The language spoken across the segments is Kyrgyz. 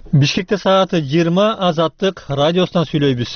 Бишкекте сааты 20 Азаттык радиосунан сүйлөйбүз.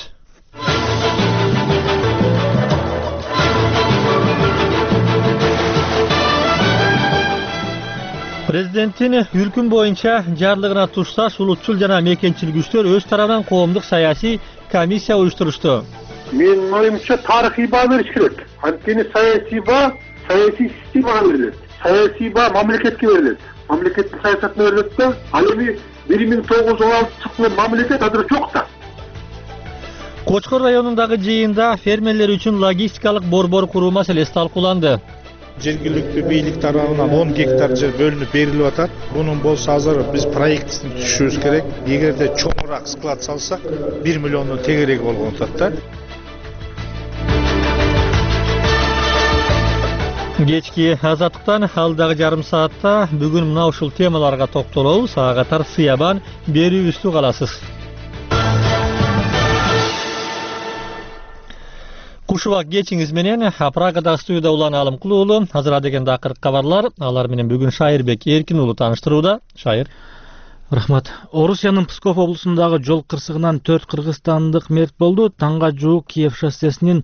Президенттин өлкүн боюнча жарлыгына тушташ улутчул жана мекенчил күчтөр өз тарабынан коомдук саясий комиссия уюштурушту. Менин оюмча тарыхый баа бериш керек. Анткени саясий баа саясий системага берилет. Саясий баа мамлекетке берилет. Мамлекеттин саясатына берилет да, ал эми 1916 жылы мамлекет азыр жок да. Кочкор районундагы жыйында фермерлер үчүн логистикалык борбор куруу маселеси талкууланды. Жергиликтүү бийлик тарабынан 10 гектар жер бөлүнүп берилип атат. Бунун болсо азыр биз проектисин түзүшүбүз керек. Эгерде чоңураак склад салсак, 1 миллиондон тегереги болгон атат да. Кечки Азаттыктан алдагы жарым саатта бүгүн мына ушул темаларга токтолобуз. Ага катар сыябан берүүбүздү каласыз. Кушубак кечиңиз менен Прагадагы студияда Улан Алымкул уулу. Азыр деген акыркы кабарлар. Алар менен бүгүн Шайырбек Эркин уулу тааныштырууда. Шайыр. Рахмат. Орусиянын Псков облусундагы жол кырсыгынан 4 кыргызстандык мерт болду. Таңга жуук Киев шоссесинин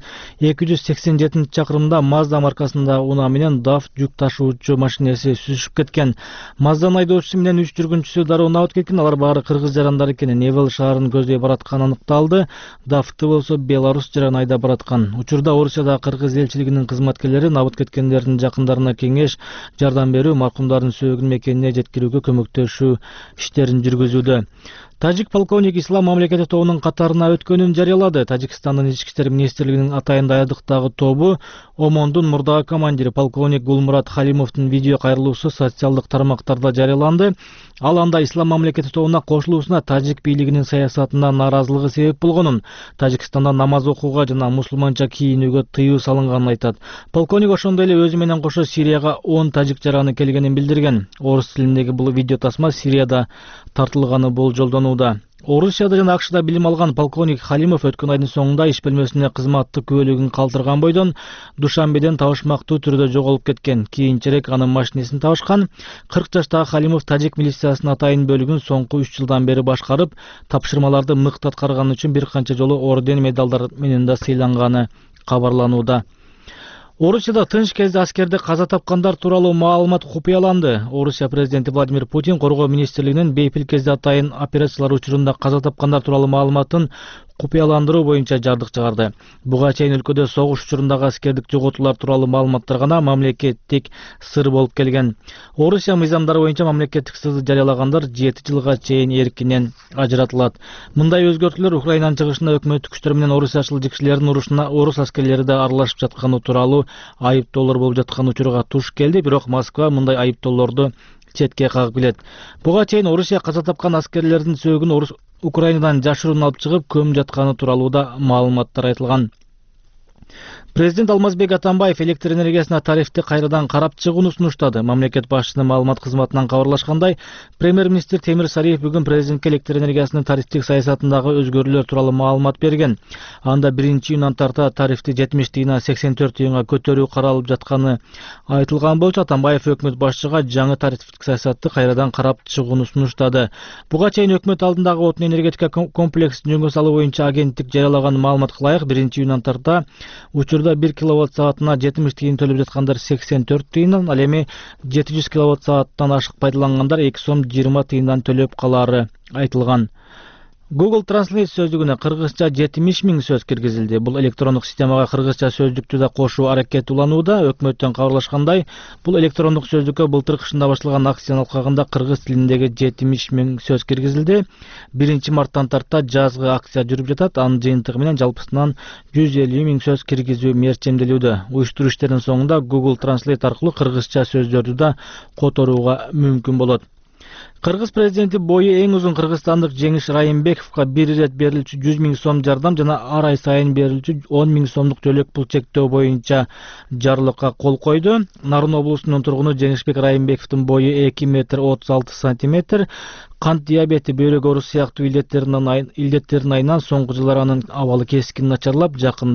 287-чакырымында Mazda маркасындагы унаа менен DAF жүк ташуучу машинеси сүзүшүп кеткен. Mazda айдоочусу менен 3 жүргүнчүсү дароо унап кеткен. Алар баары кыргыз жарандар экени Невел шаарын көздөй баратканы аныкталды. DAF'ты болсо Беларус жаран айда бараткан. Учурда Орусиядагы кыргыз элчилигинин кызматкерлери набыт кеткендердин жакындарына кеңеш, жардам берүү, маркумдардын сөөгүн мекенине жеткирүүгө көмөктөшүү иштерин жүргүзүүдө. Тажик полковник Ислам мамлекети тобунун катарына өткөнүн жарыялады. Тажикстандын ички иштер министрлигинин атайын даярдыктагы тобу Омондун мурдагы командири полковник Гулмурат Халимовдун видео кайрылуусу социалдык тармактарда жарыяланды. Ал анда Ислам мамлекети тобуна кошулуусуна тажик бийлигинин саясатына нааразылыгы себеп болгонун, Тажикстанда намаз окууга жана мусулманча кийинүүгө тыюу салынганын айтат. Полковник ошондой эле өзү менен кошо Сирияга 10 тажик жараны келгенин билдирген. Орус тилиндеги бул видео тасма Сирияда тартылганы болжолдонууда. Орусияда жана АКШда билим алган полковник Халимов өткөн айдын соңунда иш бөлмөсүнө кызматтык күбөлүгүн калтырган бойдон Душанбеден табышмактуу түрдө жоголуп кеткен. Кийинчерээк анын машинесин табышкан. 40 жаштагы Халимов тажик милициясынын атайын бөлүгүн соңку 3 жылдан бери башкарып, тапшырмаларды мыкты аткарганы үчүн бир канча жолу орден, медалдар менен да сыйланганы кабарланууда. Орусияда тынч кезде аскерде каза тапкандар тууралуу маалымат купуяланды. Орусия президенти Владимир Путин коргоо министрлигинин бейпил кезде атайын операциялар учурунда каза тапкандар тууралуу маалыматын купуяландыруу боюнча жардык чыгарды. Буга чейин өлкөдө согуш учурундагы аскердик жоготуулар тууралуу маалыматтар гана мамлекеттик сыр болуп келген. Орусия мыйзамдары боюнча мамлекеттик сырды жарыялагандар 7 жылга чейин эркинен ажыратылат. Мындай өзгөртүүлөр Украинанын чыгышында өкмөттүк күчтөр менен орусиячыл жикшилердин урушуна орус аскерлери да аралашып жатканы тууралуу айыптоолор болуп жаткан учурга туш келди, бирок Москва мындай айыптоолорду четке кагып келет. Буга чейин Орусия каза тапкан аскерлердин сөөгүн Украинадан жашыруун алып чыгып көмүп жатканы тууралуу да маалыматтар айтылган. Президент Алмазбек Атамбаев электр энергиясына тарифти кайрадан карап чыгууну сунуштады. Мамлекет башчысынын маалымат кызматынан кабарлашкандай, премьер-министр Темир Сариев бүгүн президентке электр энергиясынын тарифтик саясатындагы өзгөрүүлөр тууралуу маалымат берген. Анда 1-июндан тарта тарифти 70 тыйындан 84 тыйынга көтөрүү каралып жатканы айтылган болчу. Атамбаев өкмөт башчыга жаңы тарифтик саясатты кайрадан карап чыгууну сунуштады. Буга чейин өкмөт алдындагы отун энергетика комплексин жөнгө салуу боюнча агенттик жарыялаган маалыматка ылайык 1-июндан тарта учурда 1 киловатт саатына 70 тыйын төлөп жаткандар 84 тыйындан, ал эми 700 киловатт сааттан ашык пайдалангандар 2 сом 20 тыйындан төлөп калары айтылган. Google Translate сөздүгүнө кыргызча 70 000 сөз киргизилди. Бул электрондук системага кыргызча сөздүктү да кошуу аракети уланууда. Өкмөттөн кабарлашкандай, бул электрондук сөздүккө былтыр кышында башталган акциянын алкагында кыргыз тилиндеги 70 000 сөз киргизилди. 1-марттан тарта жазгы акция жүрүп жатат. Анын жыйынтыгы менен жалпысынан 150 000 сөз киргизүү мерчемделүүдө. Уюштуруу иштеринин соңунда Google Translate аркылуу кыргызча сөздөрдү да которууга мүмкүн болот. Кыргыз президенти бою эң узун кыргызстандык Жеңиш Райымбековго бир ирет берилчү 100 000 сом жардам жана ар ай сайын берилчү 10 000 сомдук төлөк пул чектөө боюнча жарлыкка кол койду. Нарын облусунун тургуну Жеңишбек Райымбековдун бою 2 метр 36 сантиметр, кант диабети, бөйрөк оорусу сыяктуу илдеттердин айынан соңку жылдары анын абалы кескин начарлап, жакында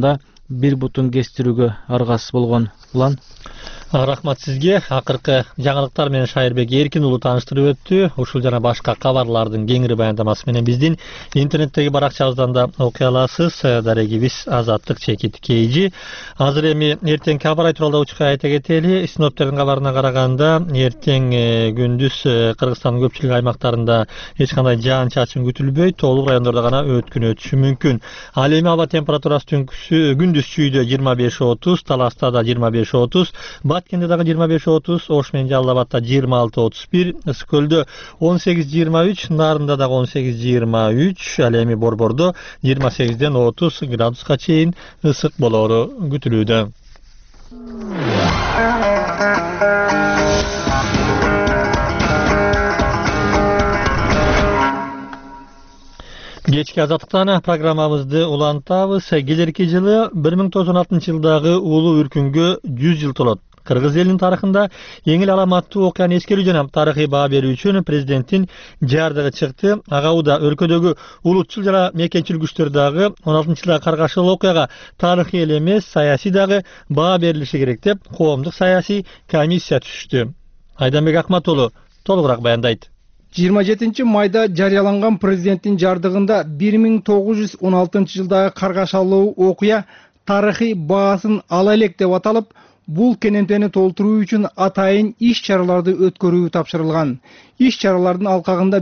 бир бутун кестирүүгө аргасыз болгон. Улан Рахмат сизге. Акыркы жаңылыктар менен Шайырбек Эркин уулу тааныштырып өттү. Ушул жана башка кабарлардын кеңири баяндамасы менен биздин интернеттеги баракчабыздан да окуй аласыз. Дарегибиз Азаттык Чекит Кейжи. Азыр эми эртең кабар тууралуу учка айта кетели. Синоптиктердин кабарына караганда эртең күндүз Кыргызстандын көпчүлүк аймактарында эч кандай жаан чачын күтүлбөйт. Тоолук райондордо гана өткүн өтүшү мүмкүн. Ал эми аба температурасы күндүз чүйдө 25-30, Таласта да 25-30, Баткенде дагы 25-30, Ош менен Жалал Абадта 26-31, Ысык Көлдө 18-23, Нарында дагы 18-23, ал эми Борбордо 28-ден 30 градуска чейин ысык болоору күтүлүүдө. Кечки Азаттыктан программабызды улантабыз. Келерки жылы 1916-жылдагы улуу үркүнгө 100 жыл толот. Кыргыз элинин тарыхында эң эле аламаттуу окуяны эскерүү жана тарыхый баа берүү үчүн президенттин жардыгы чыкты. Ага уда өлкөдөгү улутчул жана мекенчил күчтөр дагы 16-жылдагы каргашылуу окуяга тарыхый эле эмес, саясий дагы баа берилиши керек деп коомдук саясий комиссия түзүштү. Айданбек Акматулу толугураак баяндайт. 27 майда жарыяланган президенттин жардыгында 1916 жылдагы каргашалуу окуя тарыхый баасын ала элек деп аталып, бул кенемтени толтуруу үчүн атайын иш-чараларды өткөрүү тапшырылган. Иш-чаралардын алкагында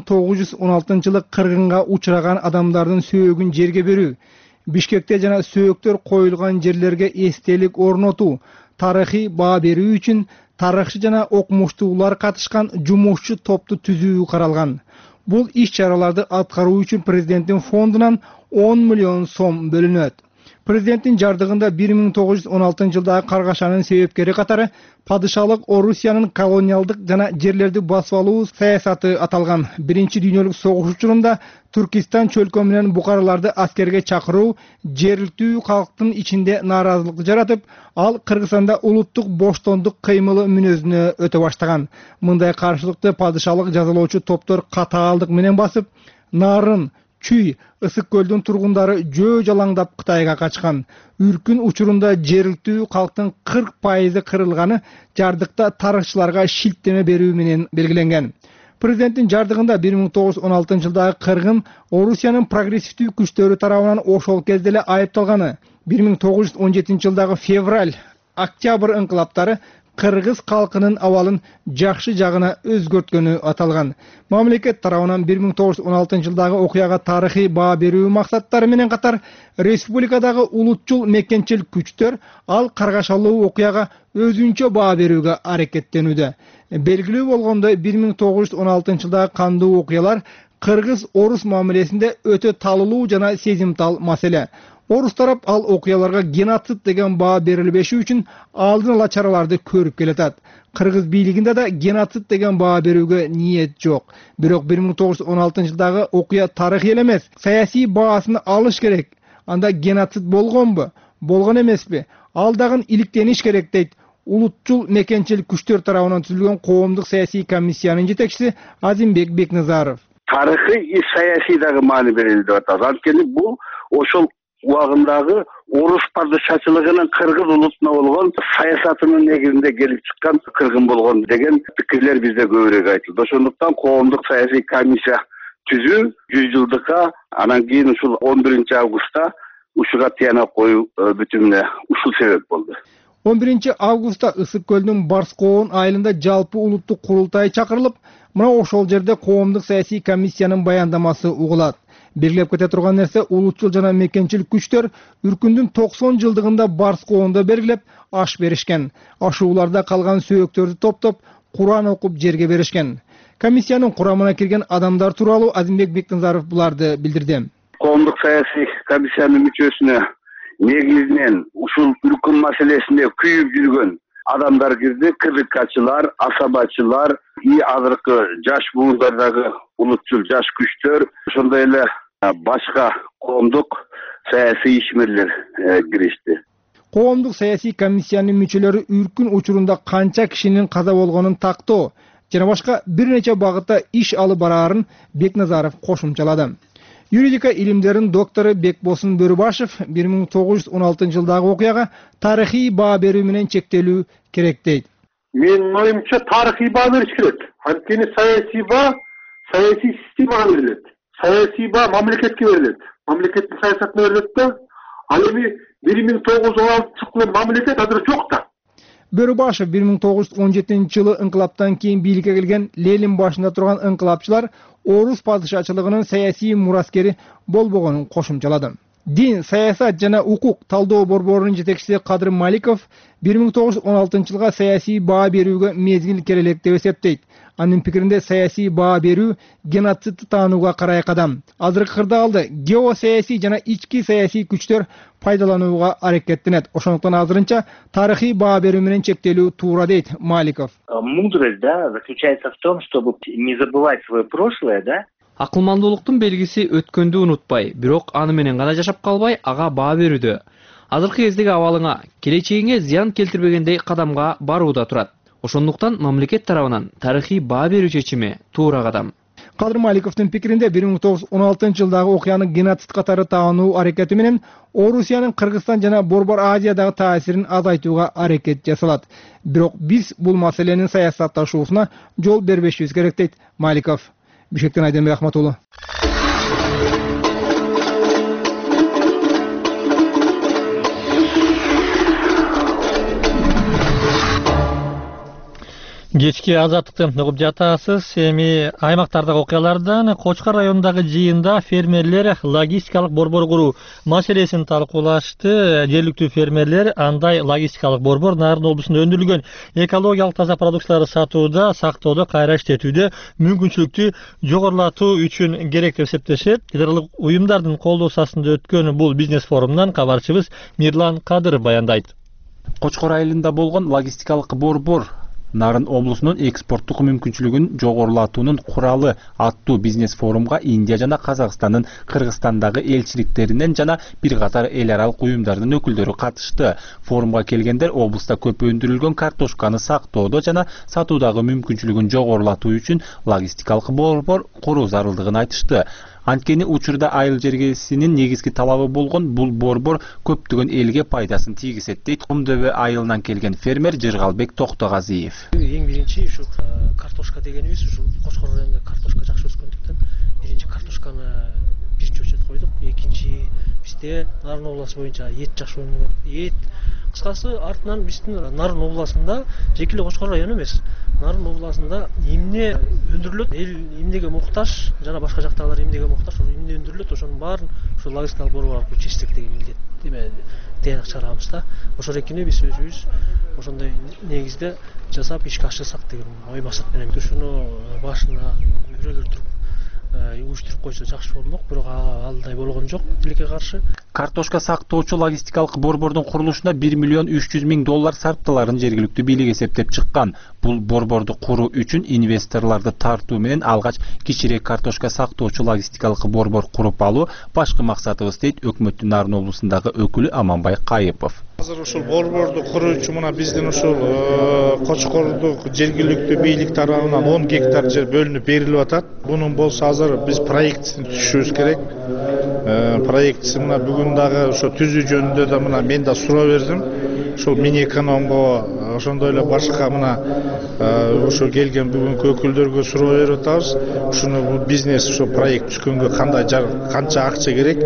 1916 жылы кыргынга учураган адамдардын сөөгүн жерге берүү, Бишкекте жана сөөктөр коюлган жерлерге эстелик орнотуу, тарыхый баа берүү үчүн тарыхчы жана окумуштуулар катышкан жумушчу топту түзүү каралган. Бул иш-чараларды аткаруу үчүн президенттин фондунан 10 миллион сом бөлүнөт. Президенттин жардыгында 1916 жылдагы каргашанын себепкери катары падышалык Орусиянын колониалдык жана жерлерди басып алуу саясаты аталган. Биринчи дүйнөлүк согуш учурунда Түркистан чөлкө менен букараларды аскерге чакыруу жергиликтүү калктын ичинде нааразылык жаратып, ал Кыргызстанда улуттук боштондук кыймылы мүнөзүнө өтө баштаган. Мындай каршылыкты падышалык жазалоочу топтор катаалдык менен басып, Нарын, Чүй, Ысык Көлдүн тургундары жөө жалаңдап Кытайга качкан. Үркүн учурунда жергиликтүү калктын 40% кырылганы жардыкта тарыхчыларга шилтеме берүү менен белгиленген. Президенттин жардыгында 1916 жылдагы кыргын Орусиянын прогрессивдүү күчтөрү тарабынан ошол кезде эле айыпталганы. 1917 жылдагы февраль-октябрь ыңкылаптары Кыргыз калкынын абалын жакшы жагына өзгөрткөнү аталган. Мамлекет тарабынан 1916 жылдагы окуяга тарыхый баа берүү максаттары менен катар республикадагы улутчул мекенчил күчтөр ал каргашалуу окуяга өзүнчө баа берүүгө аракеттенүүдө. Белгилүү болгондой 1916 жылдагы кандуу окуялар кыргыз-орус мамилесинде өтө талуулуу жана сезимтал маселе. Орус тарап ал окуяларга геноцид деген баа берилбеши үчүн алдын ала чараларды көрүп келатат. Кыргыз бийлигинде да геноцид деген баа берүүгө ниет жок. Бирок 1916 жылдагы окуя тарыхый эле эмес, саясий баасын алыш керек. Анда геноцид болгонбу? Болгон эмеспи? Ал дагы иликтениш керек дейт улутчул мекенчил күчтөр тарабынан түзүлгөн коомдук саясий комиссиянын жетекчиси Азимбек Бекназаров. Тарыхый саясий дагы маани берилди деп атат. Анткени бул ошол убагындагы орус падышачылыгынын кыргыз улутуна болгон саясатынын негизинде келип чыккан кыргын болгон деген пикирлер бизде көбүрөөк айтылды. Ошондуктан коомдук саясий комиссия түзүү 100 жылдыкка, анан кийин ушул 11 августта ушуга тыянак коюу бүтүнүнө ушул себеп болду. 11 августта Ысык Көлдүн Барскоон айылында жалпы улуттук курултай чакырылып, мына ошол жерде коомдук саясий комиссиянын баяндамасы угулат. Белгилеп кете турган нерсе, улутчул жана мекенчил күчтөр үркүндүн 90 жылдыгында Барскоондо белгилеп аш беришкен. Ашууларда калган сөөктөрдү топтоп, Куран окуп жерге беришкен. Комиссиянын курамына кирген адамдар тууралуу Азимбек Бекназаров буларды билдирди. Коомдук саясий комиссиянын мүчөсүнө негизинен ушул үркүн маселесинде күйүп жүргөн адамдар кирди. Кыргызчылар, асабачылар, азыркы жаш буундардагы улутчул жаш күчтөр, ошондой эле башка коомдук саясий ишмерлер киришти. Коомдук саясий комиссиянын мүчөлөрү үркүн учурунда канча кишинин каза болгонун тактоо жана башка бир нече багытта иш алып бараарын Бекназаров кошумчалады. Юридика илимдеринин доктору Бекбосын Бөрүбашев 1916-жылдагы окуяга тарыхый баа берүү менен чектелүү керек дейт. Менин оюмча тарыхый баа бериш керек. Анткени саясий баа саясий системага берилет. Саясий баа мамлекетке берилет. Мамлекеттин саясатына берилет да. Ал эми 1916-жылы мамлекет азыр жок да. Бөрүбашев 1917-жылы ыңкылаптан кийин бийликке келген Ленин башында турган ыңкылапчылар орус падышачылыгынын саясий мураскери болбогонун кошумчалады. Дин, саясат жана укук талдоо борборунун жетекчиси Кадыр Маликов 1916-жылга саясий баа берүүгө мезгил керелек деп эсептейт. Анын пикиринде саясий баа берүү геноцидти таанууга карай кадам. Азыркы кырдаалды геосаясий жана ички саясий күчтөр пайдаланууга аракеттенет. Ошондуктан азырынча тарыхый баа берүү менен чектелүү туура дейт Маликов. Мудрость, да, заключается в том, чтобы не забывать свое прошлое, да? Акылмандуулуктун белгиси өткөндү унутпай, бирок аны менен гана жашап калбай, ага баа берүүдө. Азыркы кездеги абалыңа, келечегиңе зыян келтирбегендей кадамга барууда турат. Ошондуктан мамлекет тарабынан тарыхый баа берүү чечими туура кадам. Кадыр Маликовдун пикиринде 1916-жылдагы окуяны геноцид катары таануу аракети менен Орусиянын Кыргызстан жана Борбор Азиядагы таасирин азайтууга аракет жасалат. Бирок биз бул маселенин саясатташуусуна жол бербешибиз керек дейт Маликов. Бишкектен Айденбек Ахматулы. Кечки азаттыкты угуп жатасыз. Эми аймактардагы окуялардан Кочкор районундагы жыйында фермерлер логистикалык борбор куруу маселесин талкуулашты. Жергиликтүү фермерлер андай логистикалык борбор Нарын облусунда өндүрүлгөн экологиялык таза продукцияларды сатууда, сактоодо кайра иштетүүдө мүмкүнчүлүктү жогорулатуу үчүн керек деп эсептешет. Идаралык уюмдардын колдоосу астында өткөн бул бизнес форумунан кабарчыбыз Мирлан Кадыр баяндайт. Кочкор айылында болгон логистикалык борбор Нарын облусунун экспорттук мүмкүнчүлүгүн жогорулатуунун куралы аттуу бизнес форумга Индия жана Казакстандын Кыргызстандагы элчиликтеринен жана бир катар эл аралык уюмдардын өкүлдөрү катышты. Форумга келгендер облуста көп өндүрүлгөн картошканы сактоодо жана сатуудагы мүмкүнчүлүгүн жогорулатуу үчүн логистикалык борбор куруу зарылдыгын айтышты. Анткени учурда айыл жергесинин негизги талабы болгон бул борбор көптөгөн элге пайдасын тийгизет дейт Кумдөбө айылынан келген фермер Жыргалбек Токтогазиев. Эң биринчи ушу картошка дегенибиз ушу Кочкор районунда картошка жакшы өскөндүктөн биринчи картошканы биринчи очередь койдук. Экинчи бизде Нарын областы боюнча эт жакшы өнүгөт. Эт кыскасы артынан биздин Нарын областында жеке эле Кочкор району эмес, Нарын областында эмне өндүрүлөт, эл эмнеге муктаж жана башка жактагылар эмнеге муктаж, эмне өндүрүлөт, ошонун баарын ушу логистикалык борбор аркылуу чечсек деген милдет. Тыянак чыгарабыз да. Ошол экени биз өзүбүз ошондой негизде жасап ишке ашырсак деген ой максат менен ушуну башына бирөөлөр туруп уюштуруп койсо жакшы болмок, бирок алдай болгон жок тилекке каршы. Картошка сактоочу логистикалык борбордун курулушуна 1 миллион 300 миң доллар сарпталарын жергиликтүү бийлик эсептеп чыккан. Бул борборду куруу үчүн инвесторлорду тартуу менен алгач кичирээк картошка сактоочу логистикалык борбор куруп алуу башкы максатыбыз дейт өкмөттүн Нарын облусундагы өкүлү Аманбай Кайыпов. Азыр ушул борборду куруучу мына биздин ушул Кочкордук жергиликтүү бийлик тарабынан 10 гектар жер бөлүнүп берилип атат. Бунун болсо азыр биз проектисин түзүшүбүз керек. Проектисин мына бүгүн дагы ошо түзүү жөнүндө да мына мен да суроо бердим. Ошол Минэкономго ошондой эле башка мына ошо келген бүгүнкү өкүлдөргө суроо берип атабыз. Ушуну бул бизнес ошо проект түзгөнгө канча акча керек,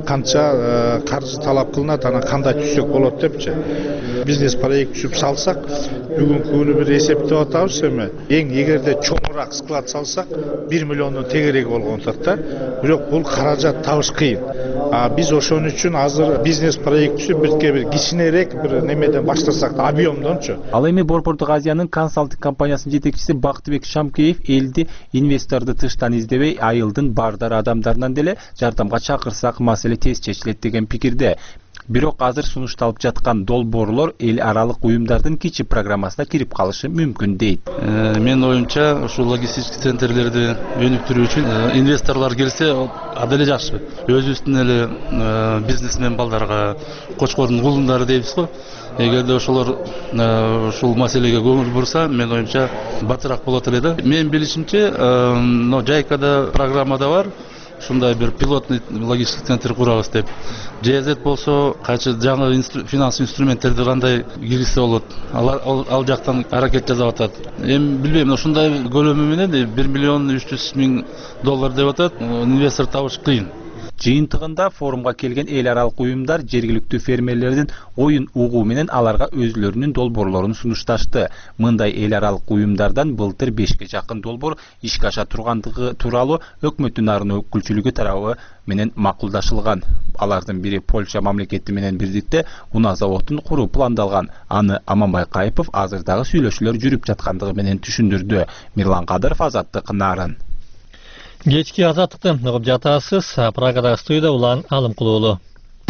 канча каржы талап кылынат, анан кандай түзсөк болот депчи. Бизнес проект түзүп салсак, бүгүнкү күнү бир эсептеп атабыз эми. Эң эгерде чоңураак склад салсак, 1 миллиондон тегереги болгон атат да. Бирок бул каражат табыш кыйын. Биз ошон үчүн азыр бизнес проект түзүп бир кичинерээк бир немеден баштасак да, объемдончу. Ал эми Борбордук Азиянын консалтинг компаниясынын жетекчиси Бактыбек Шамкеев элди инвесторду тыштан издебей айылдын баардар адамдарынан деле жардамга чакырсак маселе тез чечилет деген пикирде. Бирок азыр сунушталып жаткан долбоорлор эл аралык уюмдардын кичи программасына кирип калышы мүмкүн дейт. Менин оюмча ушул логистический центрлерди өнүктүрүү үчүн инвесторлор келсе абдан эле жакшы. Өзүбүздүн эле бизнесмен балдарга, Кочкордун кулундары дейбиз го. Эгерде ошолор ушул маселеге көңүл бурса, мен оюмча батыраак болот эле да. Менин билишимче, Жайкада программада бар. ушундай бир пилотный логистик центр курабыз деп. ЖЗ болсо кайчы жаңы финанс инструменттерди кандай киргизсе болот. Ал жактан аракет жасап атат. Эми билбейм, ушундай көлөмү менен $1 миллион 300 миң деп атат. Инвестор табыш кыйын. Жыйынтыгында форумга келген эл аралык уюмдар жергиликтүү фермерлердин оюн угуу менен аларга өзлөрүнүн долбоорлорун сунушташты. Мындай эл аралык уюмдардан былтыр 5ке жакын долбоор ишке аша тургандыгы тууралуу өкмөттүн арын өкүлчүлүгү тарабы менен макулдашылган. Алардын бири Польша мамлекети менен бирдикте унаа заводун куруу пландалган. Аны Аманбай Кайыпов азырдагы сүйлөшүүлөр жүрүп жаткандыгы менен түшүндүрдү. Мирлан Кадыров, Азаттык, Нарын. Кечки азаттыкты угуп жатасыз. Прагадагы студияда Улан Алымкулуулу.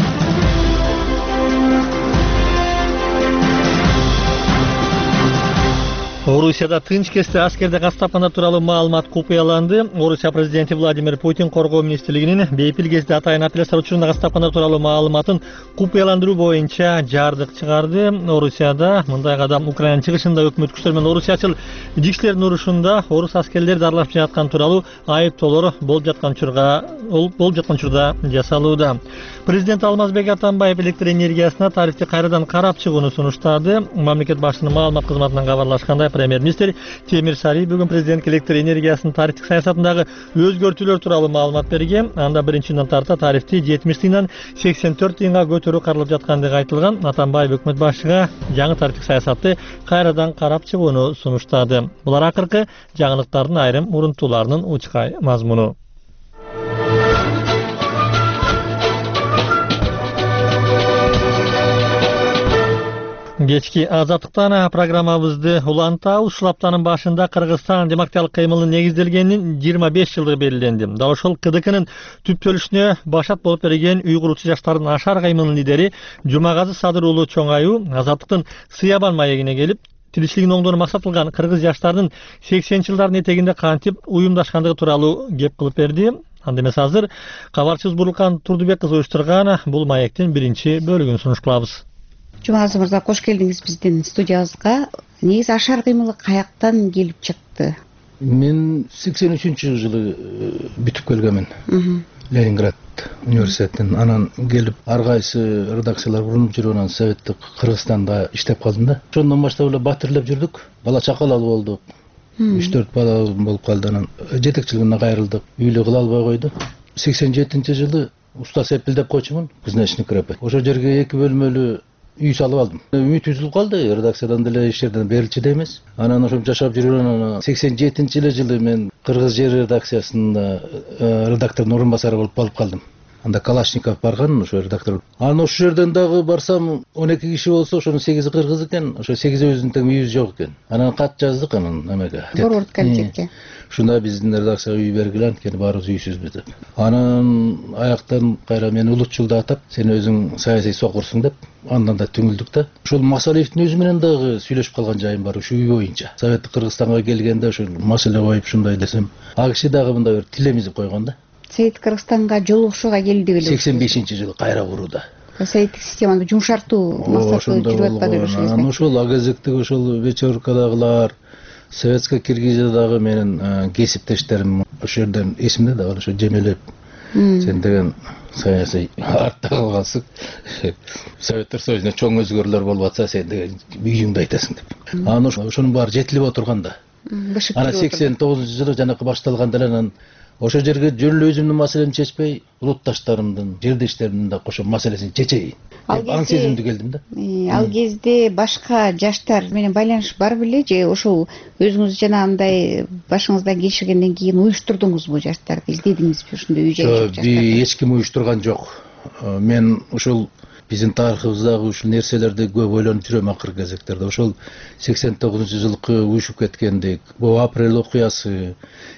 Орусияда тынч кесте аскерде кастапкандар тууралуу маалымат купуяланды. Орусия президенти Владимир Путин коргоо министрлигинин бейпил кезде атайын апелляция учурунда кастапкандар тууралуу маалыматын купуяландыруу боюнча жардык чыгарды. Орусияда мындай кадам Украина чыгышында өкмөт күчтөр менен орусиячыл жигиштердин урушунда орус аскерлери аралашып жаткан тууралуу айыптоолор болуп жаткан учурда жасалууда. Президент Алмазбек Атамбаев электр энергиясына тарифти кайрадан карап чыгууну сунуштады. Мамлекет башчынын маалымат кызматынан кабарлашкандай, премьер-министр Темир Сарий бүгүн президент электр энергиясынын тарифтик саясатындагы өзгөртүүлөр тууралуу маалымат берген. Анда биринчи жылдан тарта тарифти 70 тыйындан 84 тыйынга көтөрүү каралып жаткандыгы айтылган. Атамбаев өкмөт башчыга жаңы тарифтик саясатты кайрадан карап чыгууну сунуштады. Булар акыркы жаңылыктардын айрым урунтууларынын учкай мазмуну. Кечки азаттыктан программабызды улантабыз. Ушул аптанын башында Кыргызстан демократиялык кыймылынын негизделгенинин 25 жылдыгы белгиленди. Дал ошол КДКнын түптөлүшүнө башат болуп берген уйгурчу жаштардын ашар кыймылынын лидери Жумагазы Садыр уулу Чоңаю азаттыктын Сыябан маегине келип, тиричилигин оңдоону максат кылган кыргыз жаштардын 80-жылдардын этегинде кантип уюмдашкандыгы тууралуу кеп кылып берди. Анда эмес азыр кабарчыбыз Бурлукан Турдубек кызы уюштурган бул маектин биринчи бөлүгүн сунуш кылабыз. Жумагазы мырза, кош келдиңиз биздин студиябызга. Негизи ашар кыймылы каяктан келип чыкты? Мен 83-жылы бүтүп келгенмин. Ленинград университетинен. Анан келип ар кайсы редакциялар курулуп жүрүп, анан советтик Кыргызстанда иштеп калдым да. Ошондон баштап эле батирлеп жүрдүк. Бала чакалал болдук. 3-4 бала болуп калды. Анан жетекчилигине кайрылдык. Үйлүү кыла албай койду. 87-жылы уста сепилдеп койчумун, Кузнечник рэп. Ошол жерге 2 бөлмөлүү үй салып алдым. Үмүт үзүлүп калды, редакциядан деле иштерден берилчү да эмес. Анан ошо жашап жүргөн 87-жылы мен Кыргыз жер редакциясында редактордун орун басары болуп калдым. Анда Калашников барган, ошо редактор. Анан ошол жерден дагы барсам 12 киши болсо, ошонун 8-и кыргыз экен, ошо 8-өбүздүн тең үйүбүз жок экен. Анан кат жаздык анан эмеге. Борбордук комитетке. Ушунда биздин редакцияга үй бергиле, анткени баарыбыз үйсүзбүз деп. Анан аяктан кайра мени улутчулда атап, сен өзүң саясий сокурсуң деп, андан да түңүлдүк да. Ошол Масалиевдин өзү менен дагы сүйлөшүп калган жайым бар ушу үй боюнча. Советтик Кыргызстанга келгенде ошол маселе коюп ушундай десем, ал киши дагы мындай бир тилемизип койгон да. Советтик Кыргызстанга жолугушууга келди беле. 85-жылы кайра курууда. Советтик системаны жумшартуу максаты жүрүп атпады ошол кезде. Анан ошол агезектеги ошол вечеркадагылар, Советская Киргизиядагы менин кесиптештерим ошол жерден эсимде да, ошо жемелеп. Сен деген саясий артта калгансың. Советтер Союзунда чоң өзгөрүүлөр болуп атса, сен деген үйүңдү айтасың деп. Анан ошонун баары жетилип отурганда. Анан 89-жылы жанакы башталганда эле анан ошол жерге жөн эле өзүмдүн маселемди чечпей, улутташтарымдын, жердештеримдин да кошо маселесин чечейин. Аң сезимдүү келдим да. Ал кезде башка жаштар менен байланыш бар беле же ошол өзүңүз жанагындай башыңыздан кечиргенден кийин уюштурдуңузбу жаштарды, издедиңизби ушундай үй жай? Жок, эч ким уюштурган жок. Мен ушул биздин тарыхыбыздагы ушул нерселерди көп ойлонуп жүрөм акыркы кезектерде. Ошол 89-жылкы уюшуп кеткендик, бул апрель окуясы,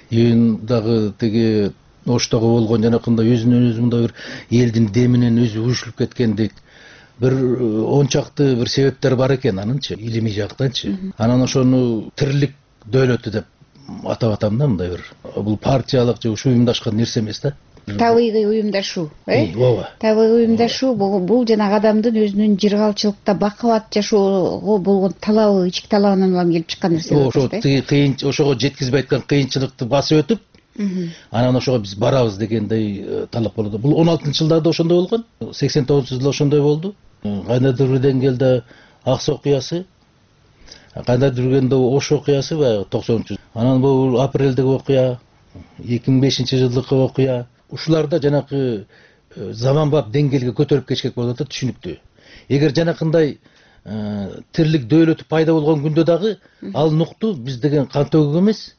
июндагы тиги Оштогу болгон жанакындай өзүнөн өзү мындай бир элдин деминен өзү уюшулуп кеткендик. Бир 10 чакты бир себептер бар экен анынчы, илимий жактанчы. Анан ошону тирлик дөөлөтү деп атап атам да, мындай бир. Бул партиялык же ушу уюмдашкан нерсе эмес да. Табигый уюмдашуу, ооба. Табигый уюмдашуу бул жанагы адамдын өзүнүн жыргалчылыкта бакубат жашоого болгон талабы, ички талабынан улам келип чыккан нерсе. Ошо кыйын, ошого жеткизбей айткан кыйынчылыкты басып өтүп, Анан ошого биз барабыз дегендей талап болду. Бул 16-жылдарда ошондой болгон. 89-жылы ошондой болду. Кандайдыр бир деңгээлде Акс окуясы, кандайдыр биргенде Ош окуясы баягы 90-жыл. Анан бул апрелдеги окуя, 2005-жылдыкы окуя. Ушуларда жанакы заманбап деңгээлге көтөрүп кетишкек болуп атат, түшүнүктүү. Эгер жанакындай тирлик дөөлөтү пайда болгон күндө дагы ал нукту биз деген кан төгүк эмес,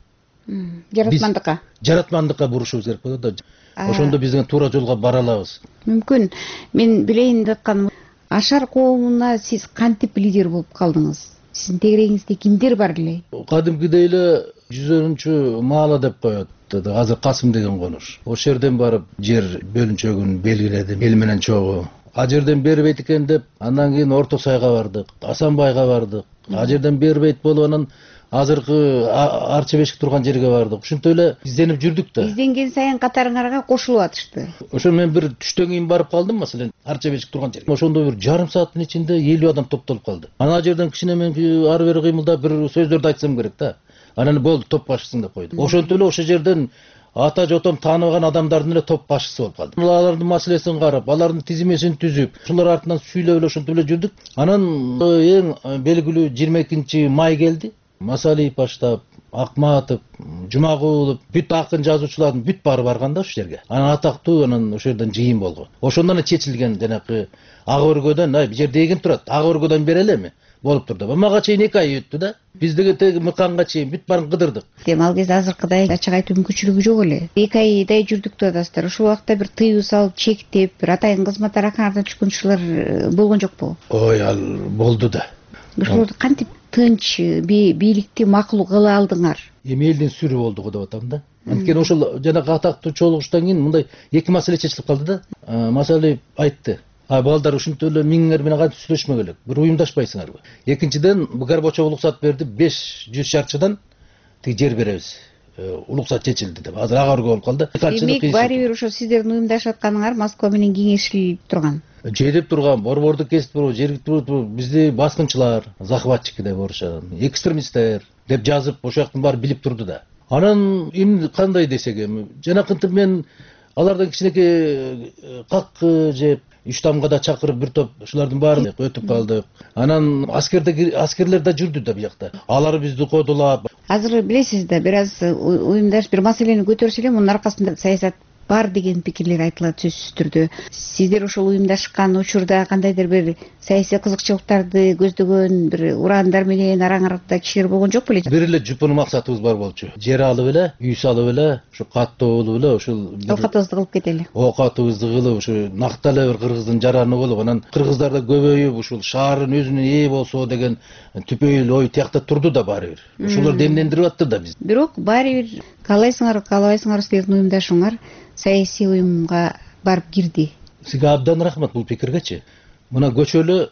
жаратмандыкка бурушубуз керек болот да. Ошондо биз деген туура жолго бара алабыз. Мүмкүн мен билейин деп атканым, Ашар коомуна сиз кантип лидер болуп калдыңыз? Сиздин тегерегиңизде кимдер бар эле? Кадимкидей эле 100-өнчү маала деп коет. Азыр Касым деген конуш. Ошол жерден барып жер бөлүнчөгүн белгиледим, эл менен чогуу. А жерден бербейт экен деп, андан кийин Орто Сайга бардык, Асанбайга бардык. А жерден бербейт болуп анан азыркы Арча Бешик турган жерге бардык. Ушинтип эле изденип жүрдүк да. Изденген сайын катарыңарга кошулуп атышты. Ошо мен бир түштөн кийин барып калдым, маселен, Арча Бешик турган жерге. Ошондо бир жарым сааттын ичинде 50 адам топтолуп калды. Ана жерден кичине мен ары бери кыймылдап бир сөздөрдү айтсам керек да. Анан болду, топ башчысың деп койду. Ошентип эле ошол жерден ата жотом тааныбаган адамдардын эле топ башчысы болуп калдым. Алардын маселесин карап, алардын тизимесин түзүп, ушулар артынан сүйлөп эле ошентип эле жүрдүк. Анан эң белгилүү 22 май келди. Масалиев баштап, Акматов, Жумагулов, бүт акын жазуучулардын бүт баары барган да ошол жерге. Анан атактуу анан ошол жерден жыйын болгон. Ошондон чечилген жанакы ак өргөдөн, бул жерде эгин турат, ак өргөдөн бере элеми? Болуп турду. Мага чейин 2 ай өттү да. Биз деген теги мыканга чейин бүт баарын кыдырдык. Ал кезде азыркыдай ачык айтуу мүмкүнчүлүгү жок эле. 2 айдай жүрдүк деп атасыздар. Ошол убакта бир тыюу салып, чектеп, бир атайын кызмат араканардан түшкөн кишилер болгон жокпу? Ой, ал болду да. Ошолорду кантип тынч бийликти макул кыла алдыңар? Эми элдин сүрү болду го деп атам да. Анткени ошол жанагы атактуу чогулуштан кийин мындай 2 маселе чечилип калды да. Масалиев айтты. Балдар ушинтип эле миңиңер менен кантип сүйлөшмөк элек? Бир уюмдашпайсыңарбы? Экинчиден, Горбачев уруксат берди, 500 шарчыдан тиги жер беребиз. Уруксат чечилди деп. Азыр ага өргө болуп калды. Демек, баары бир ошо сиздердин уюмдашып атканыңар Москва менен кеңешилип турган. Жедеп турган, борборду кесип туруп, жергиликтүү бизди баскынчылар, захватчики деп орушат, экстремисттер деп жазып, ошол жактын баары билип турду да. Анан эмне кандай десек эми, жанакынтип мен алардан кичинекей как жеп 3 тамга да чакырып бир топ ушулардын баарын өтүп калдык. Анан аскерлер да жүрдү да биякта. Алар бизди кодулап. Азыр билесиз да, бир аз уюмдаш бир маселени көтөрсө эле мунун аркасында саясат бар деген пикирлер айтылат сөзсүз түрдө. Сиздер ошол уюмдашкан учурда кандайдыр бир саясий кызыкчылыктарды көздөгөн бир ураандар менен араңарда кишилер болгон жок беле? Бир эле жупун максатыбыз бар болчу. Жер алып эле, үй салып эле, ушу каттоо болуп эле, ушул оокатыбызды кылып кетели. Оокатыбызды кылып, ушу накта эле бир кыргыздын жараны болуп, анан кыргыздар да көбөйүп, ушул шаардын өзүнө ээ болсо деген түпөйүл ой тиякта турду да баары бир. Ушулар демлендирип атты да биз. Бирок баары бир каалайсыңар силердин уюмдашууңар саясий уюмга барып кирди. Сизге абдан рахмат бул пикиргечи. Мына көчөлө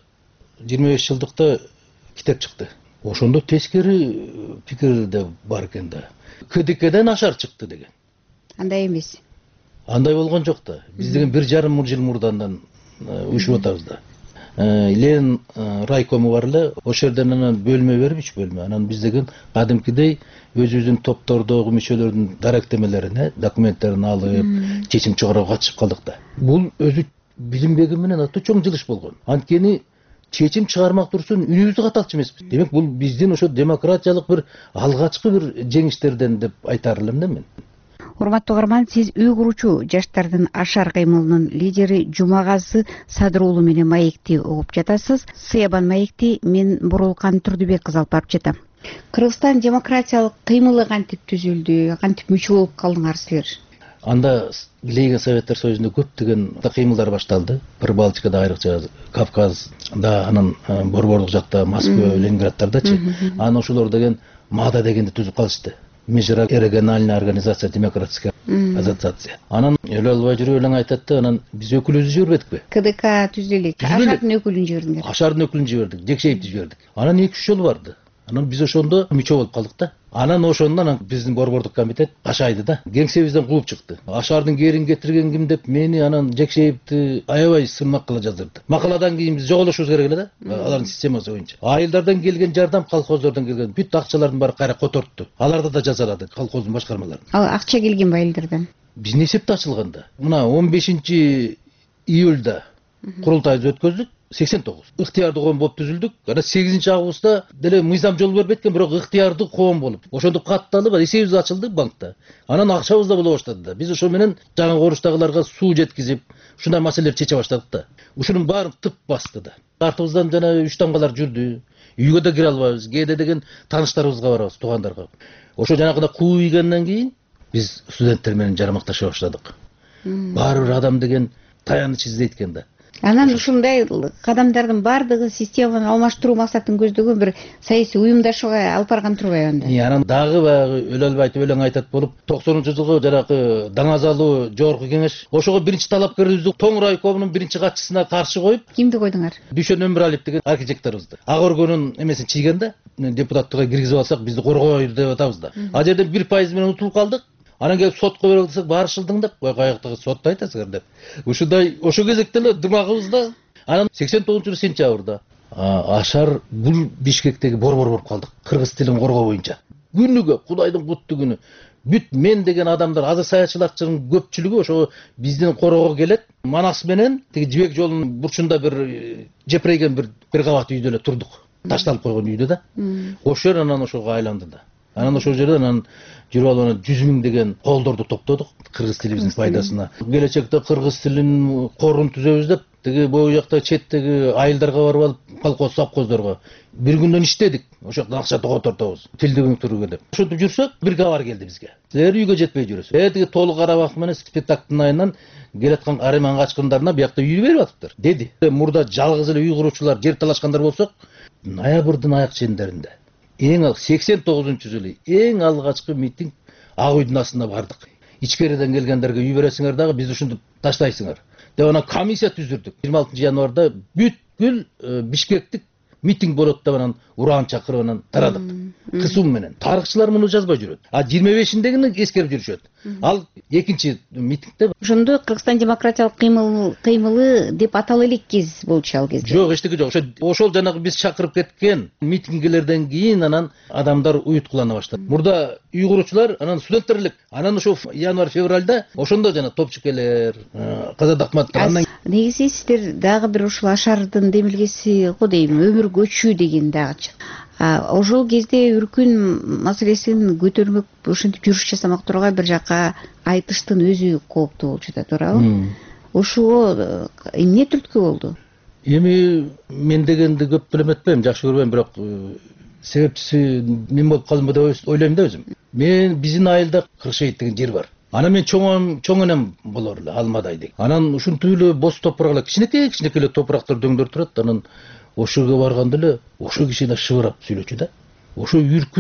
25 жылдыкта китеп чыкты. Ошондо тескери пикир да бар экен да. КДКден Ашар чыкты деген. Андай эмес. Андай болгон жок да. Биз деген 1,5 жыл мурдандан уюшуп атабыз да. Ленин райкому бар эле, ошол жерден анан бөлмө берип, 3 бөлмө. Анан биз деген кадимкидей өзүбүздүн топтордогу мүчөлөрдүн даректемелерин, документтерин алып, чечим чыгарууга катышып калдык да. Бул өзү билинбеги менен аты чоң жылыш болгон. Анткени чечим чыгармак турсун үнүбүздү каталчу эмеспиз. Демек бул биздин ошо демократиялык бир алгачкы бир жеңиштерден деп айтар элем да мен. Урматтуу угарман, сиз үй куручу жаштардын Ашар кыймылынын лидери Жумагазы Садыр уулу менен маекти угуп жатасыз. Сыябан маекти мен Бурулкан Турдубек кызы алып барып жатам. Кыргызстан демократиялык кыймылы кантип түзүлдү, кантип мүчө болуп калдыңар силер? Анда Лейген Советтер Союзунда көптөгөн кыймылдар башталды. Прибалтикада айрыкча Кавказда, анан борбордук жакта Москва, Ленинградтардачы. Анан ошолор деген МАДА дегенди түзүп калышты. Межрегиональная организация демократическая ассоциация. Анан өлө албай жүрүп элең айтат да, анан биз өкүлүбүздү жибербедикпи? КДК түзүлө элек. Ашардын өкүлүн жибердиңер. Ашардын өкүлүн жибердик, Жекшеевди жибердик. Анан 2-3 жыл барды. Анан биз ошондо мүчө болуп калдык да. Анан ошондон биздин борбордук комитет Кашайды да кеңсебизден кууп чыкты. Ашардын керин кетирген ким деп мени анан Жекшеевди аябай сынмак кыла жаздырды. Макаладан кийин биз жоголошубуз керек эле да, алардын системасы боюнча. Айылдардан келген жардам, колхоздордон келген бүт акчалардын баары кайра котортду. Аларды да жазалады колхоздун башкармалары. Ал акча келген айылдардан? Биздин эсепте ачылганда. Мына 15-июльда курултайыбызды өткөздүк. 89. Ыктыярдуу коом болуп түзүлдүк. Ана 8-августта деле мыйзам жол бербейт экен, бирок ыктыярдуу коом болуп. Ошондо катталып, эсебибиз ачылды банкта. Анан акчабыз да боло баштады да. Биз ошо менен жаңы оруштагыларга суу жеткизип, ушундай маселелерди чече баштадык да. Ушунун баарын тып басты да. Артыбыздан жана үч тамгалар жүрдү. Үйгө да кире албайбыз. Кээде деген тааныштарыбызга барабыз, туугандарга. Ошо жанагындай куу ийгенден кийин биз студенттер менен жармакташа баштадык. Баары бир адам деген таяныч издейт экен да. Анан ушундай кадамдардын баардыгы системаны алмаштыруу максатын көздөгөн бир саясий уюмдашууга алып барган турбайбы анда? Анан дагы баягы өлө айтып өлең айтат болуп 90-жылгы жанагы Даңазалуу жогорку кеңеш ошого биринчи талапкерибизди Тоң райкомунун биринчи катчысына каршы коюп, кимди койдуңар? Дүйшөн Өмүралиев деген архитекторубузду. Ак өргөнүн эмесин чийген да, депутаттыкка киргизип алсак бизди коргойт деп атабыз да. А жерден 1% менен утулуп калдык. Анан келип сотко бере алсак баары шылдыңдап, каяктагы сотто айтасыңар деп. Ушундай ошо кезекте эле дымагыбызда. Анан 89 сентябрда Ашар бул Бишкектеги борбор болуп калдык. Кыргыз тилин коргоо боюнча. Күнүгө Кудайдын куттуу күнү бүт мен деген адамдар, азыр саятчылардын көпчүлүгү ошо биздин коргоого келет. Манас менен тиги Жибек жолунун бурчунда бир жепирейген бир кабат үйдө эле турдук. Ташталып койгон үйдө да. Ошо жер анан ошого айланды да. Анан ошол жерден анан жүрүп алып 100 000 деген колдорду топтодук кыргыз тилибиздин пайдасына. Келечекте кыргыз тилин корун түзөбүз деп тиги бою жакта четтеги айылдарга барып алып колхоз совхоздорго бир күндөн иштедик. Ошол жактан акча тоготортобуз. Тилди көңтүрүүгө деп. Ошентип жүрсөк бир кабар келди бизге. Силер үйгө жетпей жүрөсүз. Тиги Толук Карабак менен спектаклдын айынан келаткан Ареман качкындарына биякта үй берип атыптыр. Деди. Мурда жалгыз эле үй куруучулар жер талашкандар болсок, ноябрдын аяк чендеринде 89-жылы эң алгачкы митинг Ак үйдүн астына бардык. Ичкериден келгендерге үй бересиңер дагы биз ушинтип таштайсыңар деп анан комиссия түзүрдүк. 26 январда бүткүл Бишкектик митинг болот деп анан ураан чакырып анан тарадык. Кысым менен. Тарыхчылар муну жазбай жүрөт. А 25-индегини эскерип жүрүшөт. Ал экинчи митингде. Ошондо Кыргызстан демократиялык кыймылы деп атала элек кез болчу ал кезде. Жок, эчтеке жок. Ошол жанагы биз чакырып кеткен митингилерден кийин анан адамдар уюткулана баштады. Мурда үй куруучулар, анан студенттер элек. Анан ошо январь-февралда ошондо жана топчукелер, Казат Акматовдор. Негизи сиздер дагы бир ушул Ашардын демилгеси го дейм, өмүр көчүү деген дагы. Ошол кезде үркүн маселесин көтөрмөк, ошентип жүрүш жасамак тургай бир жакка айтыштын өзү кооптуу болчу да, туурабы? Ошого эмне түрткү болду? Эми мен дегенди көп билеметпейм, жакшы көрбөйм, бирок себепчиси мен болуп калдым деп ойлойм да өзүм. Мен биздин айылда Кыршейит деген жер бар. Анан мен чоң энем болор эле, Алмадай деген. Анан ушунтип эле бос топурак эле, кичинекей эле топурактар дөңдөр турат. Анан ошого барганда эле ошо киши да шыбырап сүйлөчү да. Ошо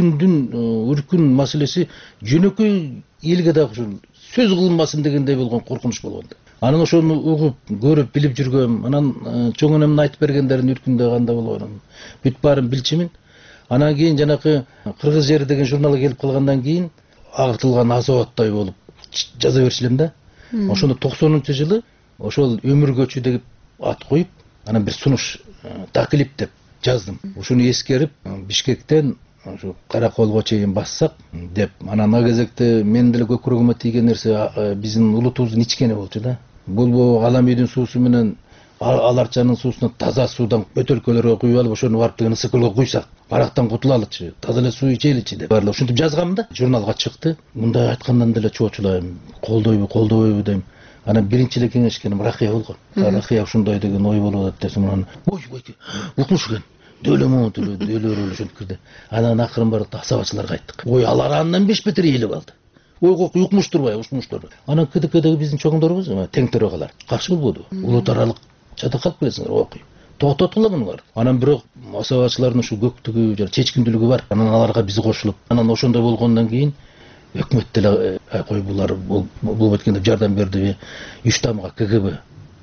үркүн маселеси жөнөкөй элге да ушул сөз кылынбасын дегендей болгон, коркунуч болгон. Анан ошону угуп, көрүп, билип жүргөм. Анан чоң энемдин айтып бергендерин үркүндө кандай болгонун бүт баарын билчимин. Анан кийин жанакы Кыргыз жери деген журналга келип калгандан кийин агытылган азоаттай болуп жаза берчилем да. Ошондо 90-жылы ошол өмүр көчүү деп ат коюп, анан бир сунуш таклип деп жаздым. Ушуну эскерип Бишкектен ошо Караколго чейин бассак деп. Анан ага кезекте мен деле көкүрөгүмө тийген нерсе биздин улутубуздун ичкени болчу да. Бул Алам үйдүн суусу менен Аларчанын суусуна таза суудан бөтөлкөлөргө куюп алып, ошону барып деген ысык көлгө куйсак, барактан кутулалычы, таза эле суу ичеличи деп. Барлап ушинтип жазгам да. Журналга чыкты. Мындай айткандан деле чоочулайм, колдойбу дейм. Анан биринчи эле кеңешкеним Рахия болгон. Рахия ушундай деген ой болуп атат десем, анан укмуш экен. Дөөлөр ошентип кирди. Анан акырын барып асабачыларга айттык. Ой, алар андан 5 метр ийилип алды. Ой, укмуш турбай. Анан кыдыкыдагы биздин чоңдорубуз, тең төрөгалар каршы болбоду. Улут аралык чата калып келесиңер, окуй. Токтоткула мунуңар. Анан бирок асабачылардын ушу көктүгү, жана чечкиндүүлүгү бар. Анан аларга биз кошулуп, анан ошондой болгондон кийин өкмөт деле булар болуп эткен деп жардам берди. 3 тамга КГБ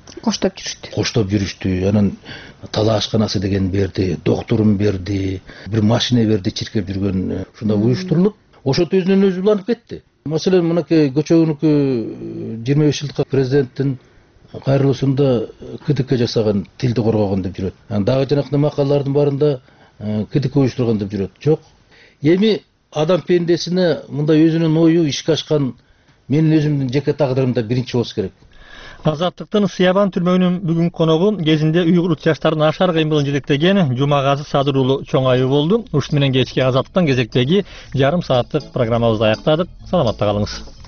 коштоп жүрүштү. Анан талаа ашканасы деген берди, докторун берди, бир машина берди, чиркеп жүргөн. Ушунда уюштурулуп ошентип өзүнөн өзү уланып кетти. Маселен мынакей көчөгүнүкү 25 жылдыкка президенттин кайрылуусунда КДК жасаган, тилди коргогон деп жүрөт. Дагы жанакы макалалардын баарында КДК уюштурган деп жүрөт. Жок. Эми адам пендесине мындай өзүнүн ою ишке ашкан менин өзүмдүн жеке тагдырымда биринчи болуш керек. Азаттыктын Сыябан түрмөгүнүн бүгүнкү коногу кезинде уйгур жаштардын ашар кыймылын жетектеген Жумагазы Садыр уулу Чоңаев болду. Ушун менен кечки Азаттыктан кезектеги жарым сааттык программабызды аяктадык. Саламатта калыңыз.